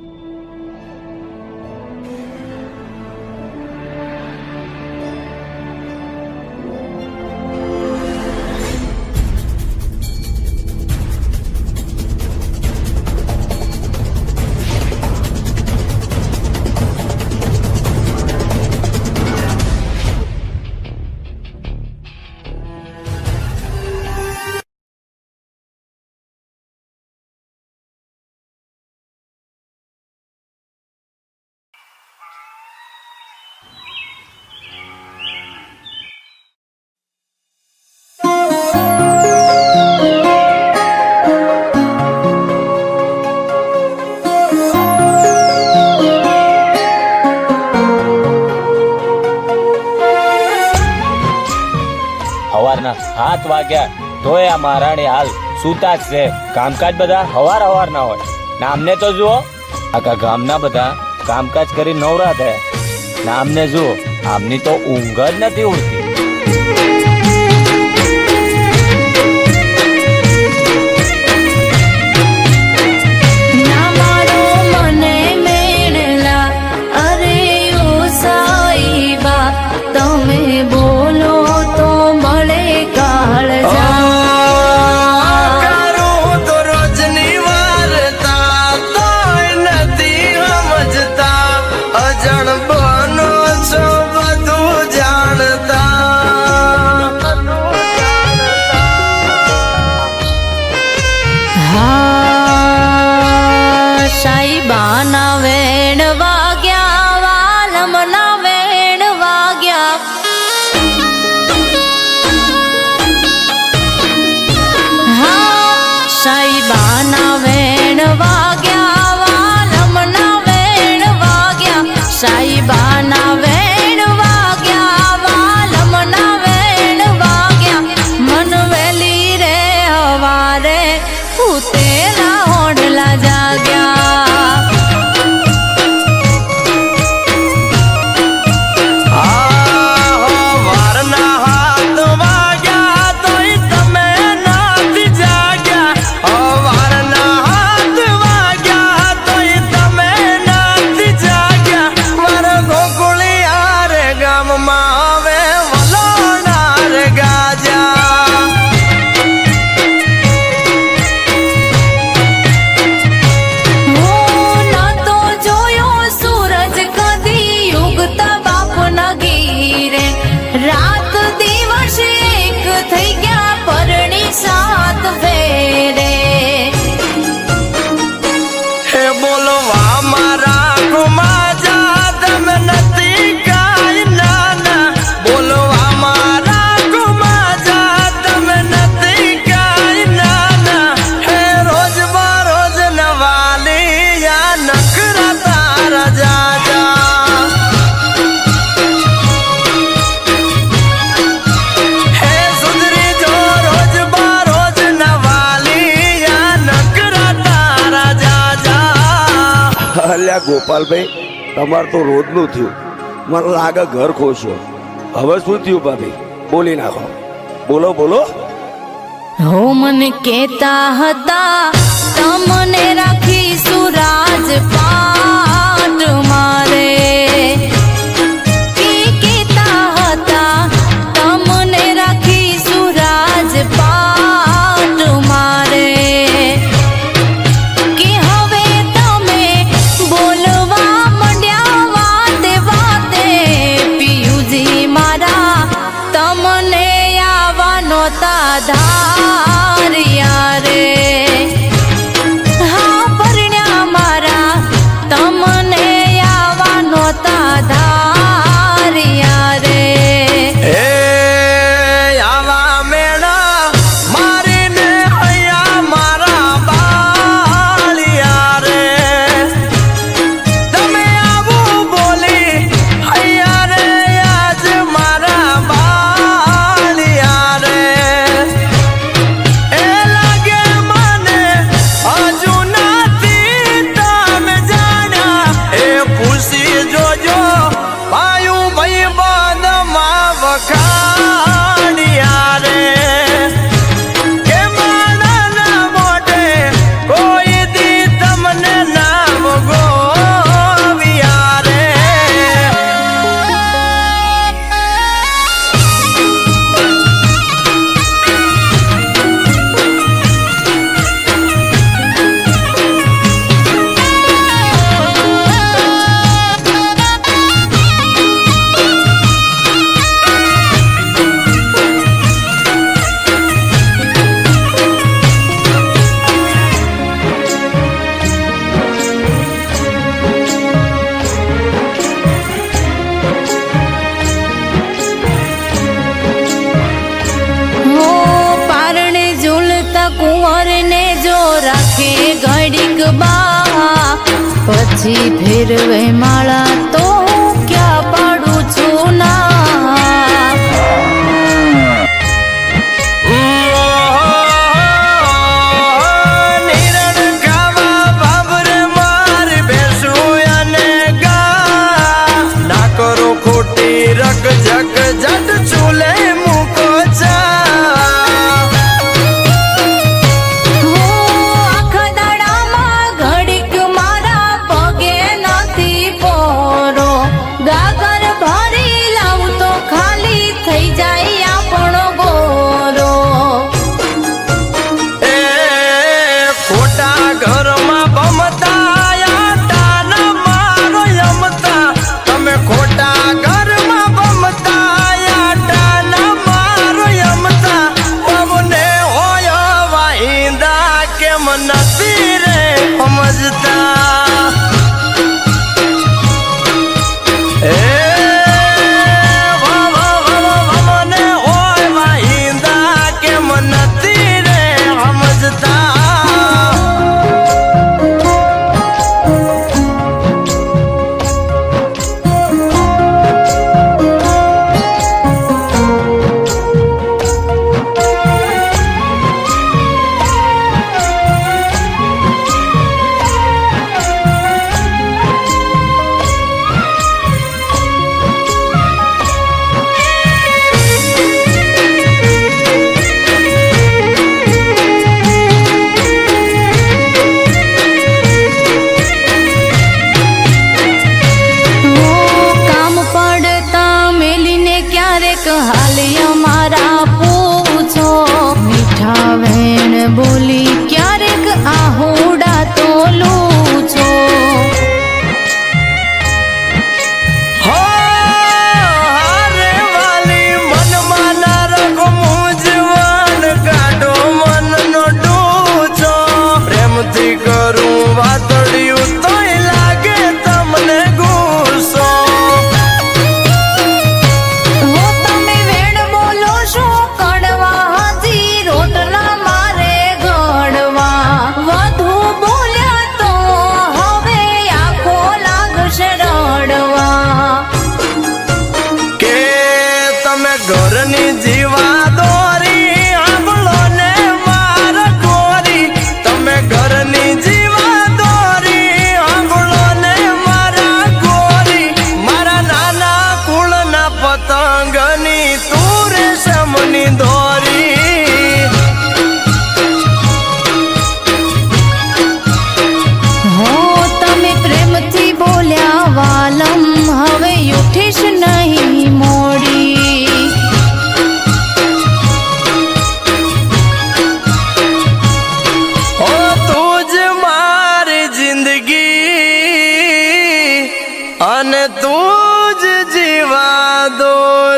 સવારના 7 વાગ્યા તોય આ મહારાણી હાલ સૂતા જ છે. કામકાજ બધા હવાર ના હોય નામને તો જુઓ, આખા ગામના બધા કામકાજ કરી નવરા થયા, નામને જુઓ આમની તો ઊંઘ જ નથી ઉડતી. સાઈબાના વેણ વાગ્યા, વાલમના વેણ વાગ્યા, હા સાઈબાના વેણ વાગ્યા, વાલમના વેણ વાગ્યા, સાઈબાના વેણ વાગ્યા, વાલમના વેણ વાગ્યા. મન વેલી રે હવારે ઉતેલા ઓઢલા જાગ્યા. અલ્યા ગોપાલભાઈ, તમારે તો રોજનું થયું, મને લાગે ઘર ખોશ્યો. હવે શું થયું ભાભી? બોલી નાખો, બોલો બોલો. હો મને કેતા હતા તમને રાખીશું રાજપાટ મારે, કેતા હતા તમને રાખીશું રાજપાટ મારે, કે હવે તમે બોલવા મંડ્યા વાતે વાતે, પિયુજી મારા તમને આવવાનો તા ધાર્યા રે. ઘડીક બા પછી ફેરવે માળા તો ક્યાં પાડું છું ના નિરણ ખાવા બાબરે મારી બેસું અને ગા ના કરો ખોટી રગ જગ જટ ચૂલે મૂકો ચા આખા દાડામાં ઘડીક મારા પગે નથી પોરો ગાગર ભરી લાવું તો ખાલી થઈ જાય આપણો ગોરો એ ખોટા ઘરમાં બમતા આટા ના મારો યમતા તમે ખોટા ઘરમાં બમતા આટા ના મારો યમતા પવને હોય વાહિંદા કેમ નથી રે સમજતા એ મને હોય વાહિંદા કેમ નથી રે સમજતા કામ પડતા મેલીને ક્યારેક હાલે અમારા પૂછો મીઠા વેણ બોલી ક્યારેક આહોડા તો લૂછો હારે વાલી મનમાં ના રખો મૂંઝવણ કાઢો મનનો ડૂચો પ્રેમથી કરું વાતડિયું તોય લાગે તમને ગુસ્સો હો તમે વેણ બોલો છો કડવા હાથી રોટલા મારે ઘડવા વધુ બોલ્યા તો હવે આખો લાગશે રડવા કે તમે ઘરની જીવા દોરી આંબળો ને માર ગોરી તમે ઘરની જીવા દોરી આંબળો ને મારા ગોરી મારા નાના કુળના પતંગની તું રેશમની દોરી હો તમે પ્રેમથી બોલ્યા વાલમ હવે ઉઠીશ નહીં મોડી ઓ તું જ મારી જિંદગી અને તું જ જીવા દો